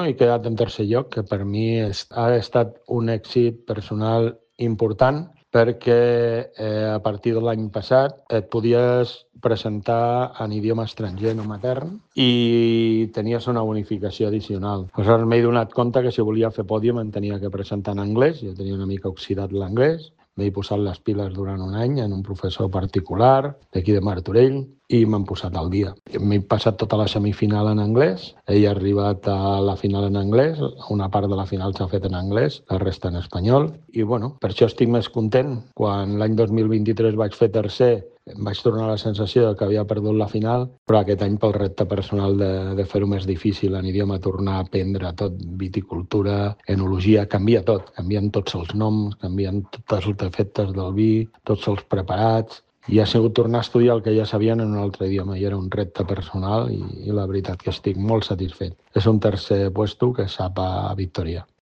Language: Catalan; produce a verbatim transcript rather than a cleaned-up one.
he quedat en tercer lloc, que per mi ha estat un èxit personal important, perquè eh, a partir de l'any passat et podies presentar en idioma estranger no matern i tenies una bonificació addicional. Aleshores m'he donat compte que si volia fer pòdium em tenia que presentar en anglès, jo tenia una mica oxidat l'anglès, m'he posat les piles durant un any en un professor particular d'aquí de Martorell i m'han posat al dia. M'he passat tota la semifinal en anglès, he arribat a la final en anglès, una part de la final s'ha fet en anglès, la resta en espanyol, i bueno, per això estic més content. Quan l'any dos mil vint-i-tres vaig fer tercer, em vaig tornar la sensació que havia perdut la final, però aquest any pel repte personal de, de fer-ho més difícil en idioma, tornar a aprendre tot, viticultura, enologia, canvia tot. Canvien tots els noms, canvien tots els efectes del vi, tots els preparats, i ha sigut tornar a estudiar el que ja sabien en un altre idioma, i era un repte personal i, i la veritat que estic molt satisfet. És un tercer puesto que sap a victòria.